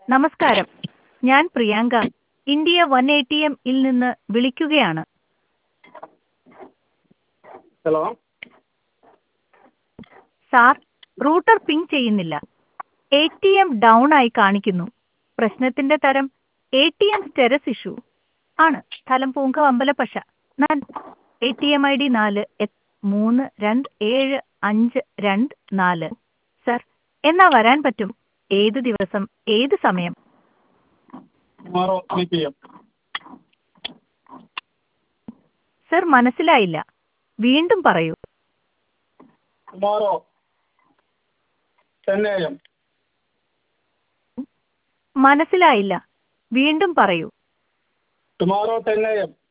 നമസ്കാരം, ഞാൻ Priyanka India 180M ൽ നിന്ന് വിളിക്കുകയാണ്. ഹലോ. സാർ, റൂട്ടർ പിങ് ചെയ്യുന്നില്ല. ATM ഡൗൺ ആയി കാണിക്കുന്നു. പ്രശ്നത്തിന്റെ തരം ATM സ്റ്റെറസ് ഇഷ്യൂ ആണ്. സ്ഥലം പൂങ്ക അമ്പലപ്പശ. ഞാൻ ATM ID 4327524. സർ, എന്നാ വരാൻ പറ്റും? ഏത് ദിവസം, ഏത് സമയം? Tomorrow 3 PM. സർ, മനസ്സിലായില്ല. വീണ്ടും പറയൂ. Tomorrow 10 AM. മനസ്സിലായില്ല. വീണ്ടും പറയൂ. Tomorrow 10 AM.